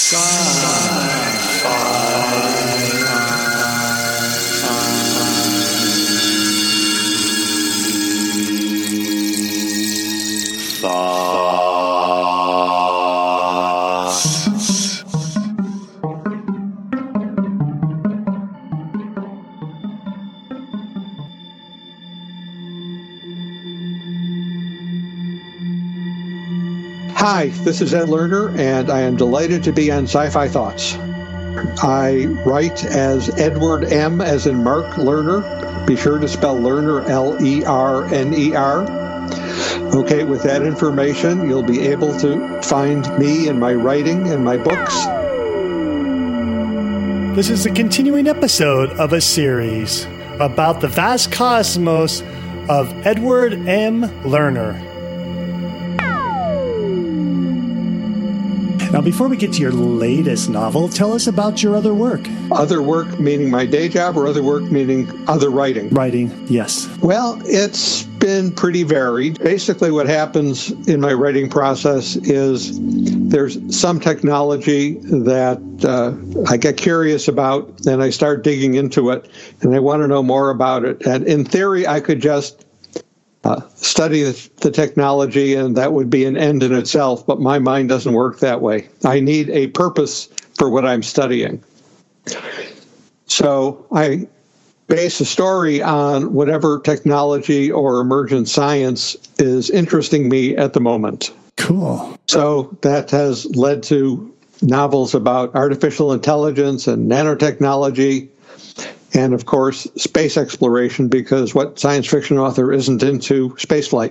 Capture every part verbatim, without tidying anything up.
Hi, this is Ed Lerner, and I am delighted to be on Sci-Fi Thoughts. I write as Edward M. as in Mark Lerner. Be sure to spell Lerner L E R N E R. Okay, with that information, you'll be able to find me and my writing and my books. This is a continuing episode of a series about the vast cosmos of Edward M. Lerner. Now, before we get to your latest novel, tell us about your other work. Other work meaning my day job, or other work meaning other writing? Writing, yes. Well, it's been pretty varied. Basically, what happens in my writing process is there's some technology that uh, I get curious about, and I start digging into it, and I want to know more about it. And in theory, I could just Uh, study the, the technology, and that would be an end in itself, but my mind doesn't work that way. I need a purpose for what I'm studying. So I base a story on whatever technology or emergent science is interesting me at the moment. Cool. So that has led to novels about artificial intelligence and nanotechnology, and, of course, space exploration, because what science fiction author isn't into spaceflight?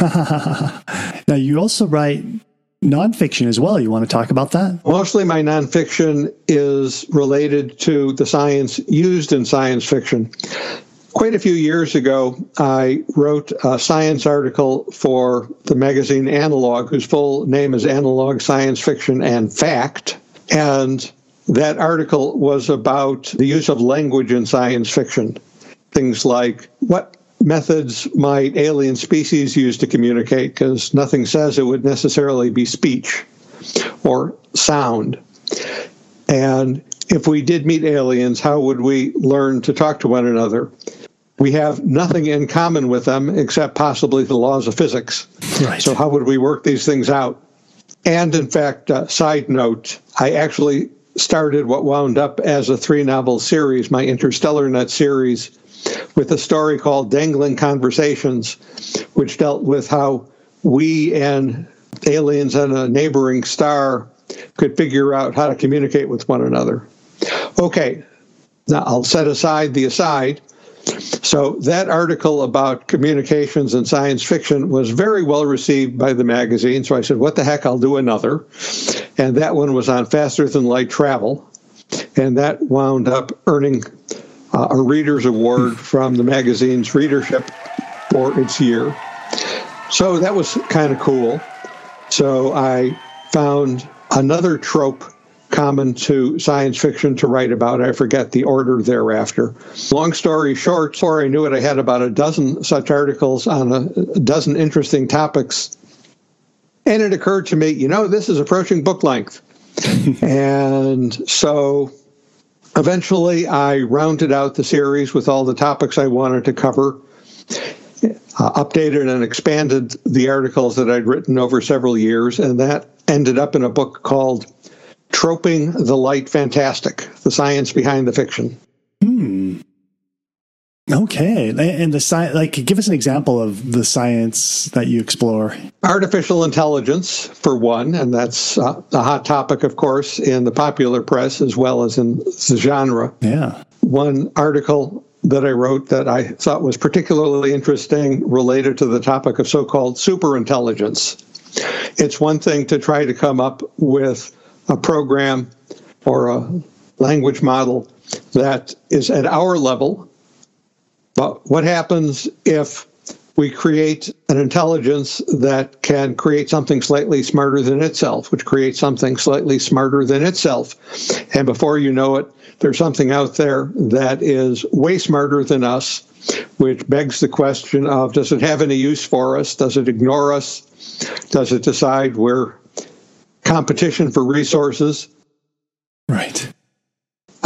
Now, you also write nonfiction as well. You want to talk about that? Mostly my nonfiction is related to the science used in science fiction. Quite a few years ago, I wrote a science article for the magazine Analog, whose full name is Analog Science Fiction and Fact. And that article was about the use of language in science fiction. Things like, what methods might alien species use to communicate? Because nothing says it would necessarily be speech or sound. And if we did meet aliens, how would we learn to talk to one another? We have nothing in common with them except possibly the laws of physics. Right. So how would we work these things out? And in fact, uh, side note, I actually started what wound up as a three-novel series, my Interstellar Net series, with a story called Dangling Conversations, which dealt with how we and aliens on a neighboring star could figure out how to communicate with one another. Okay, now I'll set aside the aside. So that article about communications and science fiction was very well received by the magazine, so I said, what the heck, I'll do another. And that one was on faster-than-light travel, and that wound up earning uh, a Reader's Award from the magazine's readership for its year. So that was kind of cool. So I found another trope common to science fiction to write about. I forget the order thereafter. Long story short, before I knew it, I had about a dozen such articles on a, a dozen interesting topics. And it occurred to me, you know, this is approaching book length. And so eventually I rounded out the series with all the topics I wanted to cover, uh, updated and expanded the articles that I'd written over several years, and that ended up in a book called Troping the Light Fantastic, the science behind the fiction. Hmm. Okay. And the science, like, give us an example of the science that you explore. Artificial intelligence, for one, and that's uh, a hot topic, of course, in the popular press as well as in the genre. Yeah. One article that I wrote that I thought was particularly interesting related to the topic of so-called superintelligence. It's one thing to try to come up with a program or a language model that is at our level. But what happens if we create an intelligence that can create something slightly smarter than itself, which creates something slightly smarter than itself? And before you know it, there's something out there that is way smarter than us, which begs the question of, does it have any use for us? Does it ignore us? Does it decide we're competition for resources?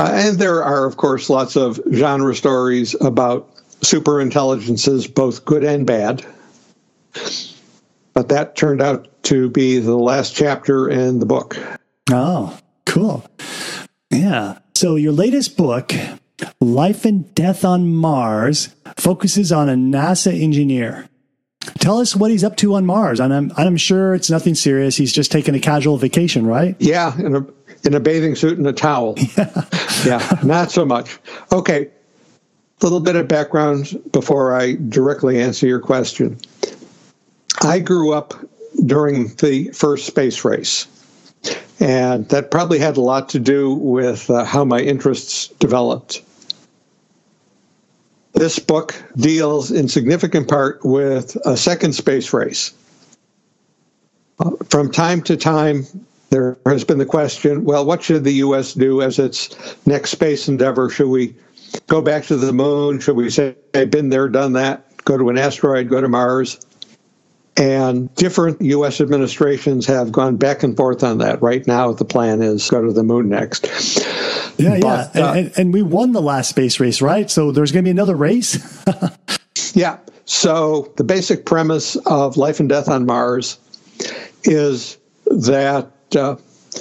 Uh, and there are, of course, lots of genre stories about superintelligences, both good and bad. But that turned out to be the last chapter in the book. Oh, cool. Yeah. So your latest book, Life and Death on Mars, focuses on a NASA engineer. Tell us what he's up to on Mars. And I'm, I'm sure it's nothing serious. He's just taking a casual vacation, right? Yeah, in a, in a bathing suit and a towel. Yeah. Yeah, not so much. Okay, a little bit of background before I directly answer your question. I grew up during the first space race, and that probably had a lot to do with uh, how my interests developed. This book deals in significant part with a second space race. Uh, from time to time, there has been the question, well, what should the U S do as its next space endeavor? Should we go back to the moon? Should we say, hey, been there, done that, go to an asteroid, go to Mars? And different U S administrations have gone back and forth on that. Right now, the plan is go to the moon next. Yeah, but, yeah. Uh, and, and we won the last space race, right? So there's going to be another race? Yeah. So the basic premise of Life and Death on Mars is that uh,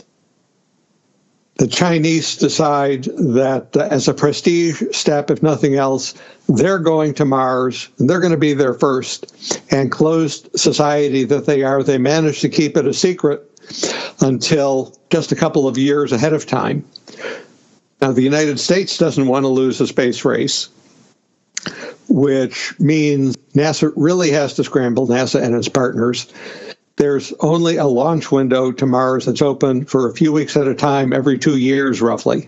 the Chinese decide that uh, as a prestige step, if nothing else, they're going to Mars, and they're going to be there first. And closed society that they are, they manage to keep it a secret until just a couple of years ahead of time. Now, the United States doesn't want to lose a space race, which means NASA really has to scramble, NASA and its partners. There's only a launch window to Mars that's open for a few weeks at a time, every two years, roughly.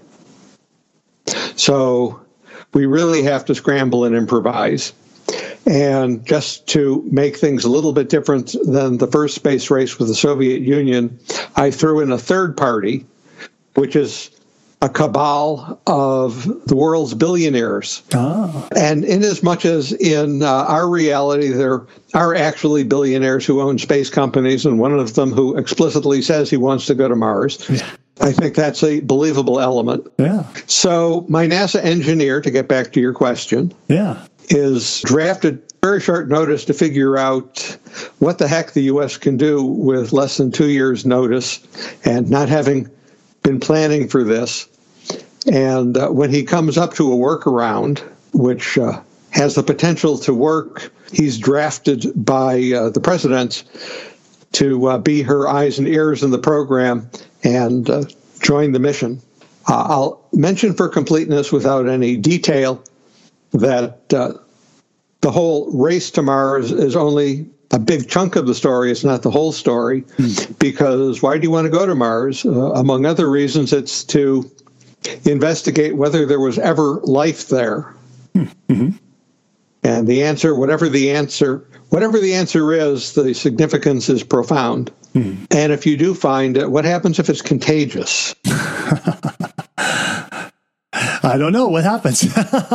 So we really have to scramble and improvise. And just to make things a little bit different than the first space race with the Soviet Union, I threw in a third party, which is a cabal of the world's billionaires. Oh. And in as much as in uh, our reality, there are actually billionaires who own space companies, and one of them who explicitly says he wants to go to Mars. Yeah. I think that's a believable element. Yeah. So my NASA engineer, to get back to your question, yeah, is drafted very short notice to figure out what the heck the U S can do with less than two years' notice and not having been planning for this. And uh, when he comes up to a workaround, which uh, has the potential to work, he's drafted by uh, the president to uh, be her eyes and ears in the program and uh, join the mission. Uh, I'll mention for completeness without any detail that uh, the whole race to Mars is only a big chunk of the story. It's not the whole story, mm. because why do you want to go to Mars? Uh, among other reasons, it's to investigate whether there was ever life there. Mm-hmm. And the answer, whatever the answer, whatever the answer is, the significance is profound. Mm. And if you do find it, what happens if it's contagious? I don't know. What happens?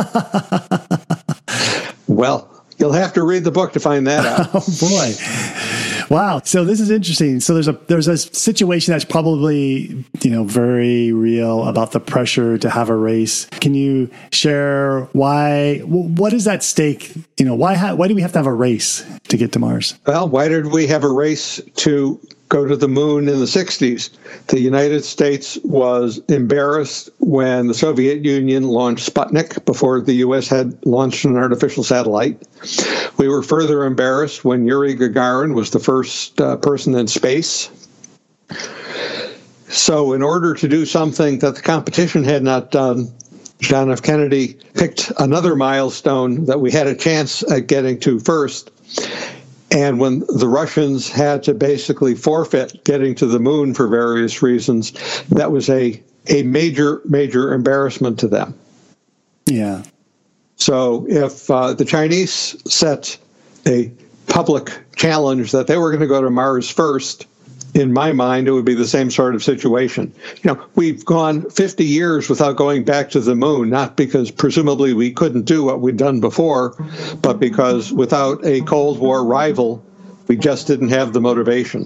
Well, you'll have to read the book to find that out. Oh, boy. Wow. So this is interesting. So there's a there's a situation that's probably, you know, very real about the pressure to have a race. Can you share why, what is at stake? You know, why ha- why do we have to have a race to get to Mars? Well, why did we have a race to go to the moon in the sixties? The United States was embarrassed when the Soviet Union launched Sputnik before the U S had launched an artificial satellite. We were further embarrassed when Yuri Gagarin was the first uh, person in space. So in order to do something that the competition had not done, John F. Kennedy picked another milestone that we had a chance at getting to first. And when the Russians had to basically forfeit getting to the moon for various reasons, that was a, a major, major embarrassment to them. Yeah. So if uh, the Chinese set a public challenge that they were going to go to Mars first, in my mind, it would be the same sort of situation. You know, we've gone fifty years without going back to the moon, not because presumably we couldn't do what we'd done before, but because without a Cold War rival, we just didn't have the motivation.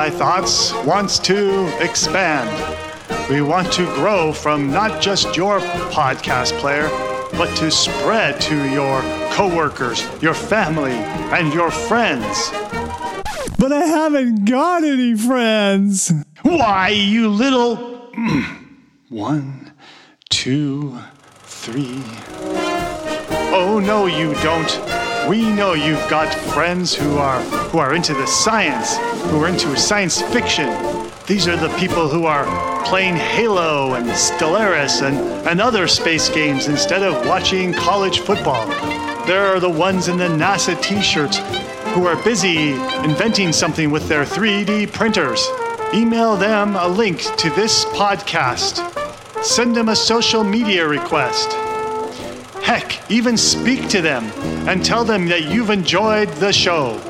Sci-Fi Thoughts wants to expand. We want to grow from not just your podcast player, but to spread to your coworkers, your family, and your friends. But I haven't got any friends. Why, you little... One, two, three... Oh, no, you don't. We know you've got friends who are who are into the science, who are into science fiction. These are the people who are playing Halo and Stellaris and, and other space games instead of watching college football. There are the ones in the NASA t-shirts who are busy inventing something with their three D printers. Email them a link to this podcast. Send them a social media request. Heck, even speak to them and tell them that you've enjoyed the show.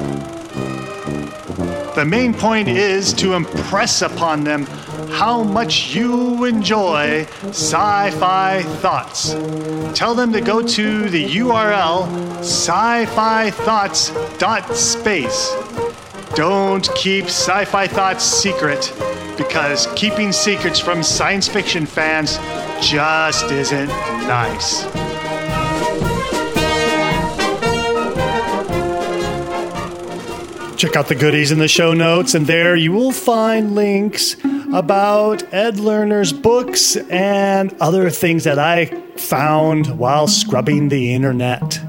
The main point is to impress upon them how much you enjoy Sci-Fi Thoughts. Tell them to go to the U R L sci fi thoughts dot space. Don't keep Sci-Fi Thoughts secret, because keeping secrets from science fiction fans just isn't nice. Check out the goodies in the show notes, and there you will find links about Ed Lerner's books and other things that I found while scrubbing the internet.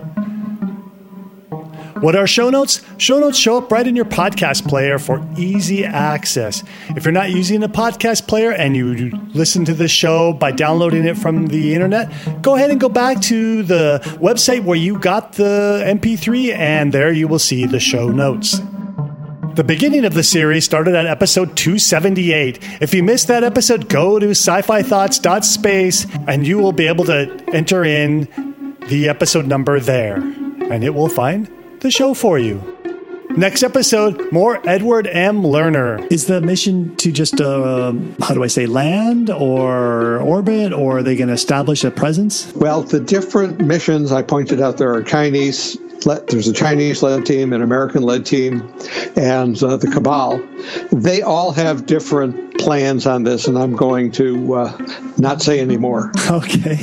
What are show notes? Show notes show up right in your podcast player for easy access. If you're not using a podcast player and you listen to the show by downloading it from the internet, go ahead and go back to the website where you got the M P three, and there you will see the show notes. The beginning of the series started at episode two seventy-eight. If you missed that episode, go to sci fi thoughts dot space and you will be able to enter in the episode number there, and it will find the show for you. Next episode, more Edward M. Lerner. Is the mission to just, uh, how do I say, land or orbit, or are they going to establish a presence? Well, the different missions, I pointed out there are Chinese, there's a Chinese-led team, an American-led team, and uh, the Cabal. They all have different plans on this, and I'm going to uh, not say any more. Okay.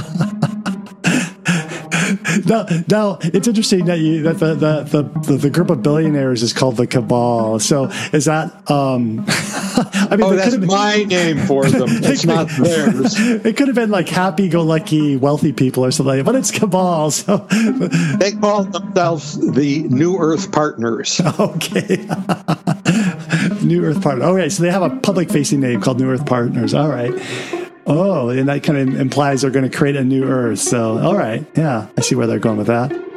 Now, now, it's interesting that you that the the, the the group of billionaires is called the Cabal. So is that? Um, I mean, oh, that's been, my name for them. It's not theirs. It could have been like happy-go-lucky wealthy people or something, but it's Cabal. So they call themselves the New Earth Partners. Okay, New Earth Partners. Okay, so they have a public-facing name called New Earth Partners. All right. Oh, and that kind of implies they're going to create a new Earth. So, all right. Yeah, I see where they're going with that.